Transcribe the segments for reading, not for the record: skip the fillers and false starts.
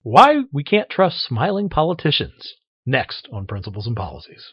Why we can't trust smiling politicians. Next on Principles and Policies.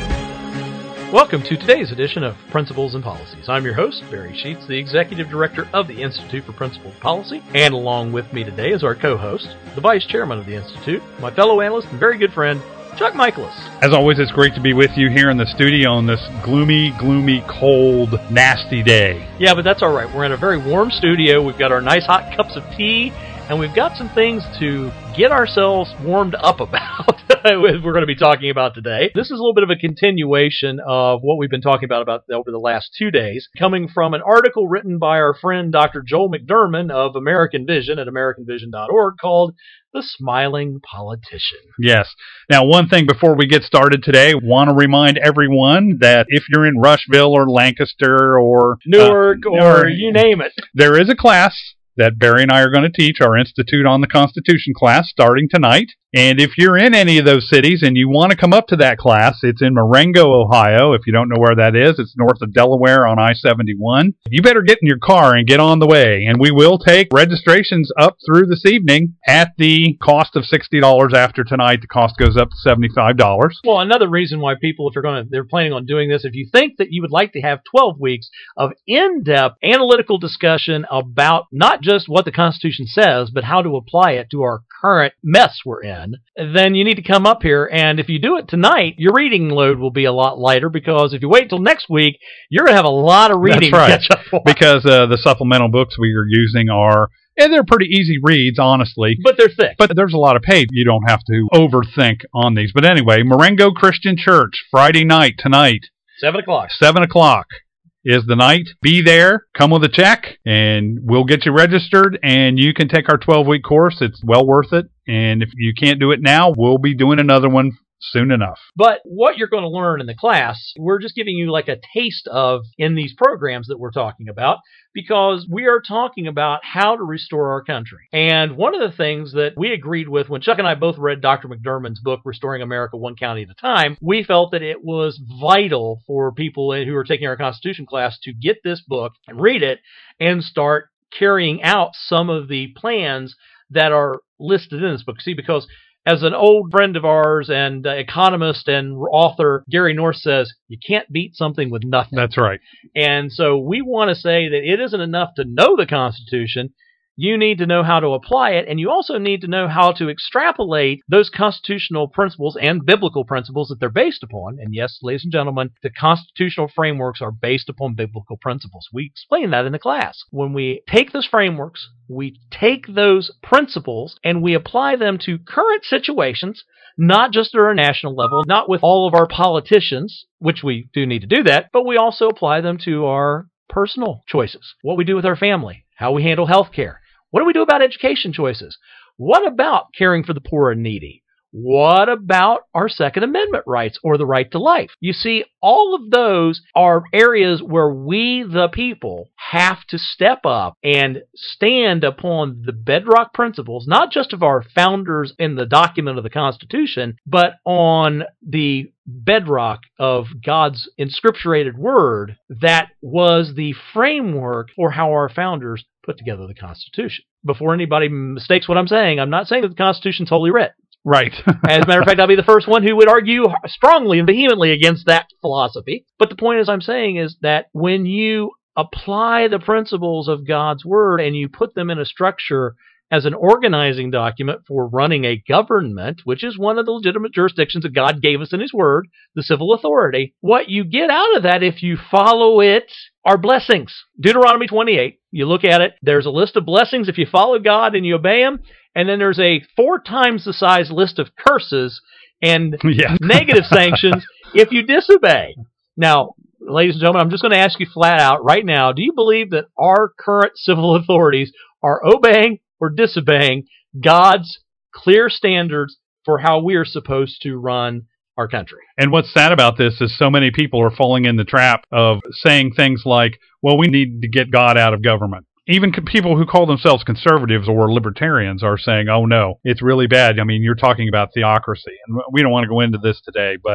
Welcome to today's edition of Principles and Policies. I'm your host, Barry Sheets, the Executive Director of the Institute for Principled Policy, and along with me today is our co-host, the Vice Chairman of the Institute, my fellow analyst and very good friend, Chuck Michaelis. As always, it's great to be with you here in the studio on this gloomy, cold, nasty day. Yeah, but that's all right. We're in a very warm studio. We've got our nice hot cups of tea, and we've got some things to get ourselves warmed up about we're going to be talking about today. This is a little bit of a continuation of what we've been talking about over the last 2 days, coming from an article written by our friend Dr. Joel McDurmon of American Vision at AmericanVision.org called The Smiling Politician. Yes. Now, one thing before we get started today, want to remind everyone that if you're in Rushville or Lancaster or Newark or you name it, there is a class that Barry and I are going to teach, our Institute on the Constitution class, starting tonight. And if you're in any of those cities and you want to come up to that class, it's in Marengo, Ohio. If you don't know where that is, it's north of Delaware on I-71. You better get in your car and get on the way. And we will take registrations up through this evening at the cost of $60 after tonight. The cost goes up to $75. Well, another reason why people, if they're planning on doing this, if you think that you would like to have 12 weeks of in-depth analytical discussion about not just what the Constitution says, but how to apply it to our current mess we're in, then you need to come up here. And if you do it tonight, your reading load will be a lot lighter, because if you wait till next week, you're going to have a lot of reading. That's right, to catch up on. Because the supplemental books we are using they're pretty easy reads, honestly. But they're thick. But there's a lot of page. You don't have to overthink on these. But anyway, Marengo Christian Church, Friday night, tonight. 7 o'clock. 7 o'clock is the night. Be there, come with a check, and we'll get you registered, and you can take our 12-week course. It's well worth it, and if you can't do it now, we'll be doing another one soon enough. But what you're going to learn in the class, we're just giving you like a taste of in these programs that we're talking about, because we are talking about how to restore our country. And one of the things that we agreed with when Chuck and I both read Dr. McDurmon's book, Restoring America One County at a Time, we felt that it was vital for people who are taking our Constitution class to get this book and read it and start carrying out some of the plans that are listed in this book. See, because as an old friend of ours and economist and author Gary North says, you can't beat something with nothing. That's right. And so we want to say that it isn't enough to know the Constitution. You need to know how to apply it, and you also need to know how to extrapolate those constitutional principles and biblical principles that they're based upon. And yes, ladies and gentlemen, the constitutional frameworks are based upon biblical principles. We explain that in the class. When we take those frameworks, we take those principles, and we apply them to current situations, not just at our national level, not with all of our politicians, which we do need to do that, but we also apply them to our personal choices, what we do with our family, how we handle health care. What do we do about education choices? What about caring for the poor and needy? What about our Second Amendment rights or the right to life? You see, all of those are areas where we, the people, have to step up and stand upon the bedrock principles, not just of our founders in the document of the Constitution, but on the bedrock of God's inscripturated word that was the framework for how our founders put together the Constitution. Before anybody mistakes what I'm saying, I'm not saying that the Constitution's holy writ. Right. As a matter of fact, I'll be the first one who would argue strongly and vehemently against that philosophy. But the point I'm saying is that when you apply the principles of God's word and you put them in a structure as an organizing document for running a government, which is one of the legitimate jurisdictions that God gave us in His Word, the civil authority, what you get out of that, if you follow it, are blessings. Deuteronomy 28, you look at it, there's a list of blessings if you follow God and you obey Him, and then there's a 4 times the size list of curses and negative sanctions if you disobey. Now, ladies and gentlemen, I'm just going to ask you flat out right now, do you believe that our current civil authorities are obeying or disobeying God's clear standards for how we are supposed to run our country? And what's sad about this is so many people are falling in the trap of saying things like, well, we need to get God out of government. Even people who call themselves conservatives or libertarians are saying, oh, no, it's really bad. I mean, you're talking about theocracy. And we don't want to go into this today, but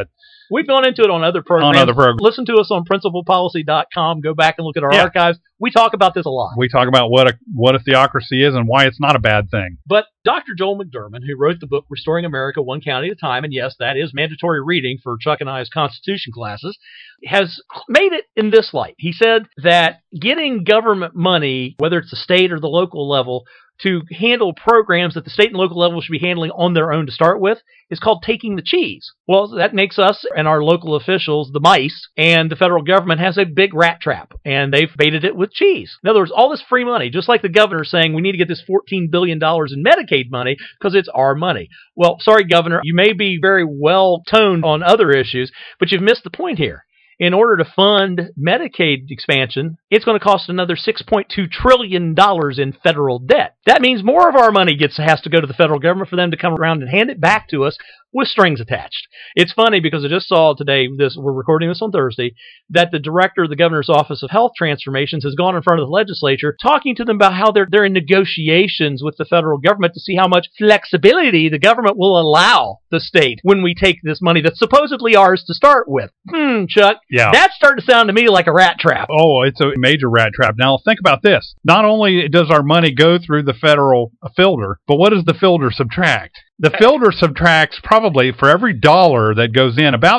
We've gone into it on other programs. On other programs. Listen to us on principalpolicy.com. Go back and look at our archives. We talk about this a lot. We talk about what a theocracy is and why it's not a bad thing. But Dr. Joel McDurmon, who wrote the book Restoring America One County at a Time, and yes, that is mandatory reading for Chuck and I's Constitution classes, has made it in this light. He said that getting government money, whether it's the state or the local level, to handle programs that the state and local level should be handling on their own to start with is called taking the cheese. Well, that makes us and our local officials the mice, and the federal government has a big rat trap, and they've baited it with cheese. In other words, all this free money, just like the governor saying we need to get this $14 billion in Medicaid money because it's our money. Well, sorry, Governor, you may be very well toned on other issues, but you've missed the point here. In order to fund Medicaid expansion, it's going to cost another $6.2 trillion in federal debt. That means more of our money has to go to the federal government for them to come around and hand it back to us with strings attached. It's funny because I just saw today, we're recording this on Thursday, that the director of the governor's office of health transformations has gone in front of the legislature talking to them about how they're in negotiations with the federal government to see how much flexibility the government will allow the state when we take this money that's supposedly ours to start with. Chuck, yeah, that's starting to sound to me like a rat trap. Oh, it's a major rat trap. Now, think about this. Not only does our money go through the federal filter, but what does the filter subtract? The filter subtracts probably for every dollar that goes in, about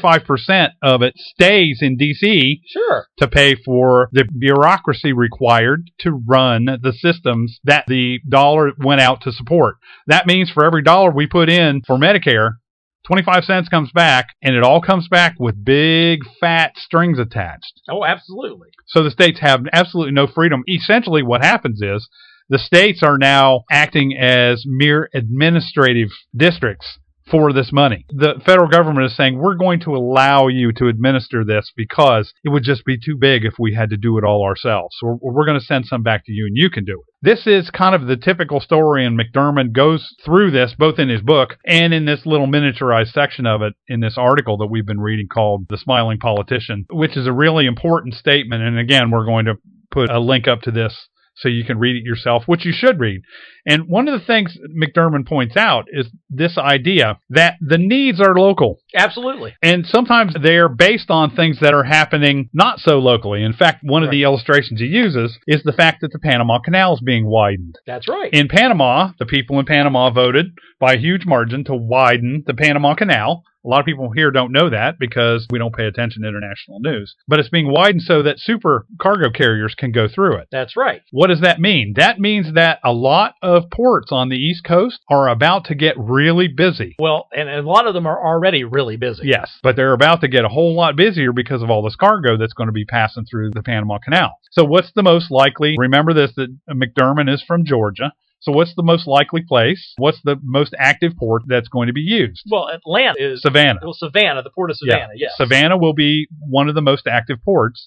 75% of it stays in D.C. Sure. To pay for the bureaucracy required to run the systems that the dollar went out to support. That means for every dollar we put in for Medicare, 25 cents comes back, and it all comes back with big, fat strings attached. Oh, absolutely. So the states have absolutely no freedom. Essentially what happens is the states are now acting as mere administrative districts for this money. The federal government is saying, we're going to allow you to administer this because it would just be too big if we had to do it all ourselves. So we're going to send some back to you and you can do it. This is kind of the typical story, and McDurmon goes through this both in his book and in this little miniaturized section of it in this article that we've been reading called The Smiling Politician, which is a really important statement. And again, we're going to put a link up to this so you can read it yourself, which you should read. And one of the things McDurmon points out is this idea that the needs are local. Absolutely. And sometimes they're based on things that are happening not so locally. In fact, one of the illustrations he uses is the fact that the Panama Canal is being widened. That's right. In Panama, the people in Panama voted by a huge margin to widen the Panama Canal. A lot of people here don't know that because we don't pay attention to international news. But it's being widened so that super cargo carriers can go through it. That's right. What does that mean? That means that a lot of ports on the East Coast are about to get really busy. Well, and a lot of them are already really busy. Yes, but they're about to get a whole lot busier because of all this cargo that's going to be passing through the Panama Canal. So what's the most likely? Remember this, that McDurmon is from Georgia. So what's the most likely place? What's the most active port that's going to be used? Well, Atlanta is... Savannah. Well, Savannah, the port of Savannah, yes. Savannah will be one of the most active ports.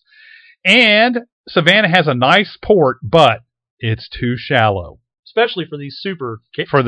And Savannah has a nice port, but it's too shallow. Especially for these super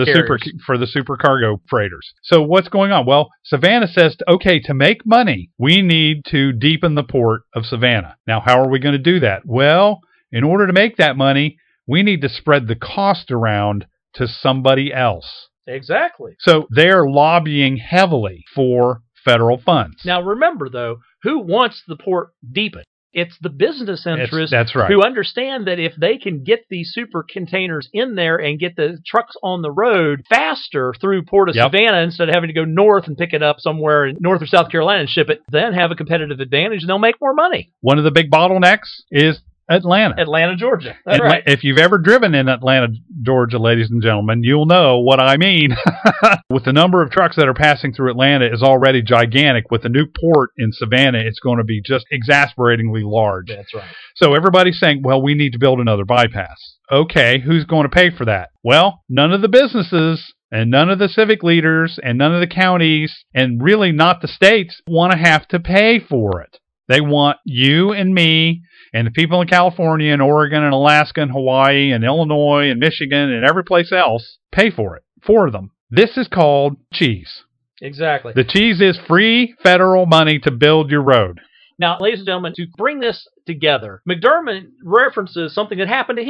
super cargo freighters. So what's going on? Well, Savannah says, okay, to make money, we need to deepen the port of Savannah. Now, how are we going to do that? Well, in order to make that money, we need to spread the cost around to somebody else. Exactly. So they're lobbying heavily for federal funds. Now, remember, though, who wants the port deepened? It's the business interests that's right. who understand that if they can get these super containers in there and get the trucks on the road faster through Port of Savannah instead of having to go north and pick it up somewhere in North or South Carolina and ship it, then have a competitive advantage and they'll make more money. One of the big bottlenecks is Atlanta, Georgia. That's right. If you've ever driven in Atlanta, Georgia, ladies and gentlemen, you'll know what I mean. With the number of trucks that are passing through Atlanta is already gigantic. With the new port in Savannah, it's going to be just exasperatingly large. That's right. So everybody's saying, well, we need to build another bypass. Okay, who's going to pay for that? Well, none of the businesses and none of the civic leaders and none of the counties and really not the states want to have to pay for it. They want you and me and the people in California and Oregon and Alaska and Hawaii and Illinois and Michigan and every place else pay for it for them. This is called cheese. Exactly. The cheese is free federal money to build your road. Now, ladies and gentlemen, to bring this together, McDurmon references something that happened to him.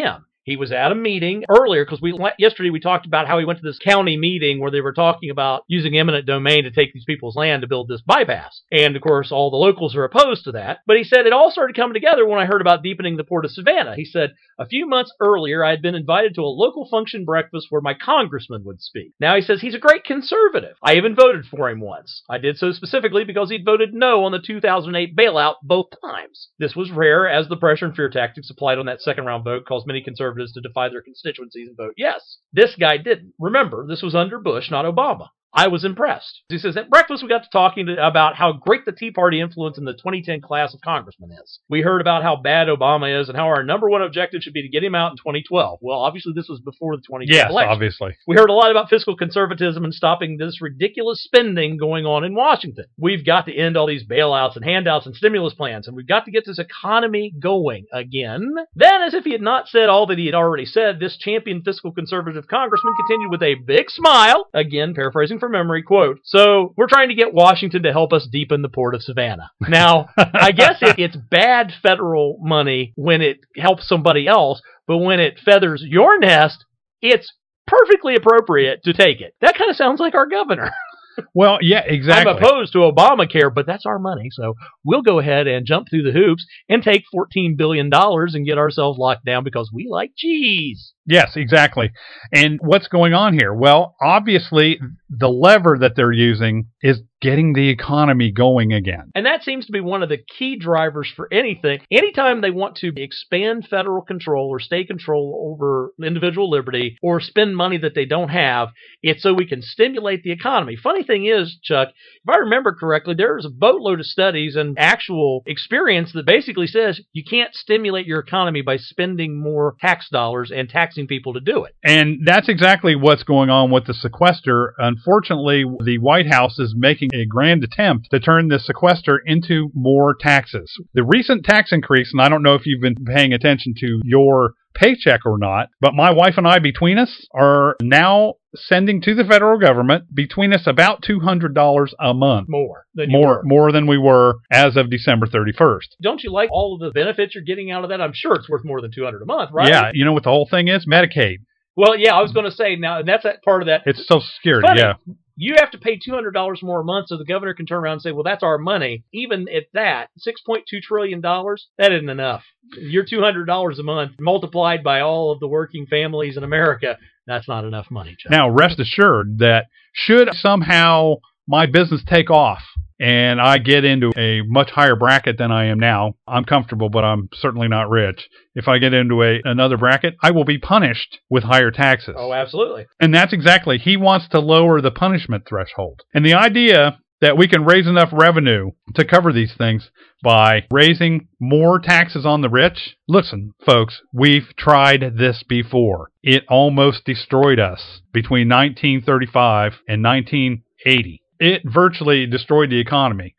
He was at a meeting earlier because yesterday we talked about how he went to this county meeting where they were talking about using eminent domain to take these people's land to build this bypass. And of course, all the locals are opposed to that. But he said it all started coming together when I heard about deepening the Port of Savannah. He said, a few months earlier, I had been invited to a local function breakfast where my congressman would speak. Now he says he's a great conservative. I even voted for him once. I did so specifically because he'd voted no on the 2008 bailout both times. This was rare, as the pressure and fear tactics applied on that second round vote caused many conservatives to defy their constituencies and vote yes. This guy didn't. Remember, this was under Bush, not Obama. I was impressed. He says, at breakfast, we got to talking about how great the Tea Party influence in the 2010 class of congressmen is. We heard about how bad Obama is and how our number one objective should be to get him out in 2012. Well, obviously, this was before the 2012 election. Yes, obviously. We heard a lot about fiscal conservatism and stopping this ridiculous spending going on in Washington. We've got to end all these bailouts and handouts and stimulus plans, and we've got to get this economy going again. Then, as if he had not said all that he had already said, this champion fiscal conservative congressman continued with a big smile, again, paraphrasing from memory, quote, so we're trying to get Washington to help us deepen the Port of Savannah. Now, I guess it's bad federal money when it helps somebody else, but when it feathers your nest, it's perfectly appropriate to take it. That kind of sounds like our governor. Well, yeah, exactly. I'm opposed to Obamacare, but that's our money, so we'll go ahead and jump through the hoops and take $14 billion and get ourselves locked down because we like cheese. Yes, exactly. And what's going on here? Well, obviously, the lever that they're using is getting the economy going again. And that seems to be one of the key drivers for anything. Anytime they want to expand federal control or state control over individual liberty or spend money that they don't have, it's so we can stimulate the economy. Funny thing is, Chuck, if I remember correctly, there's a boatload of studies and actual experience that basically says you can't stimulate your economy by spending more tax dollars and taxing people to do it. And that's exactly what's going on with the sequester. Unfortunately, the White House is making a grand attempt to turn the sequester into more taxes. The recent tax increase, and I don't know if you've been paying attention to your paycheck or not, but my wife and I, between us, are now sending to the federal government, between us, about $200 a month. More than we were as of December 31st. Don't you like all of the benefits you're getting out of that? I'm sure it's worth more than $200 a month, right? Yeah, you know what the whole thing is? Medicaid. Well, yeah, I was going to say, now, and that's that part of that. It's Social Security, yeah. You have to pay $200 more a month so the governor can turn around and say, well, that's our money. Even at that, $6.2 trillion, that isn't enough. Your $200 a month multiplied by all of the working families in America, that's not enough money, Chuck. Now, rest assured that should somehow my business take off and I get into a much higher bracket than I am now, I'm comfortable, but I'm certainly not rich. If I get into another bracket, I will be punished with higher taxes. Oh, absolutely. And that's exactly, he wants to lower the punishment threshold. And the idea that we can raise enough revenue to cover these things by raising more taxes on the rich. Listen, folks, we've tried this before. It almost destroyed us between 1935 and 1980. It virtually destroyed the economy.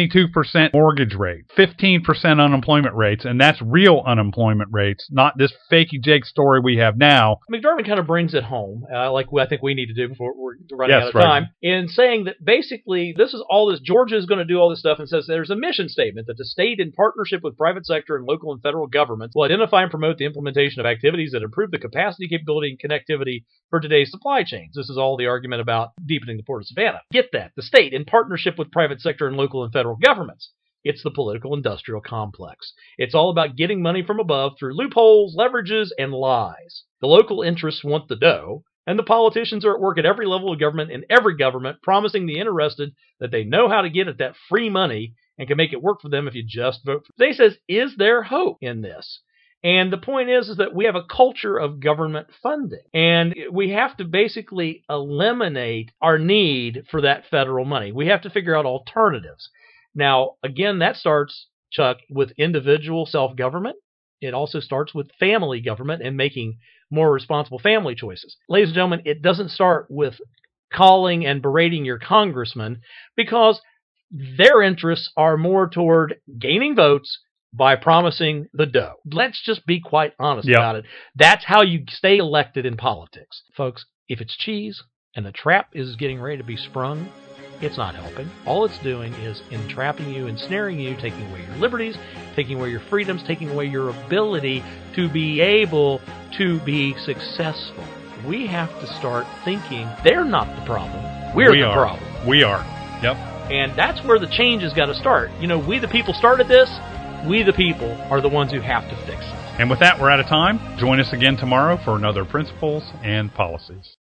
22% mortgage rate, 15% unemployment rates, and that's real unemployment rates, not this fakey Jake story we have now. McDermott kind of brings it home, like I think we need to do before we're running out of time, in saying that basically Georgia is going to do all this stuff, and says there's a mission statement that the state, in partnership with private sector and local and federal governments, will identify and promote the implementation of activities that improve the capacity, capability, and connectivity for today's supply chains. This is all the argument about deepening the Port of Savannah. Get that. The state, in partnership with private sector and local and federal governments. It's the political industrial complex. It's all about getting money from above through loopholes, leverages, and lies. The local interests want the dough, and the politicians are at work at every level of government and every government, promising the interested that they know how to get at that free money and can make it work for them if you just vote for them. They says, is there hope in this? And the point is that we have a culture of government funding, and we have to basically eliminate our need for that federal money. We have to figure out alternatives. Now, again, that starts, Chuck, with individual self-government. It also starts with family government and making more responsible family choices. Ladies and gentlemen, it doesn't start with calling and berating your congressman, because their interests are more toward gaining votes by promising the dough. Let's just be quite honest about it. That's how you stay elected in politics. Folks, if it's cheese and the trap is getting ready to be sprung, It's not helping. All it's doing is entrapping you, ensnaring you, taking away your liberties, taking away your freedoms, taking away your ability to be able to be successful. We have to start thinking they're not the problem. We're the problem. We are. Yep. And that's where the change has got to start. You know, we the people started this. We the people are the ones who have to fix it. And with that, we're out of time. Join us again tomorrow for another Principles and Policies.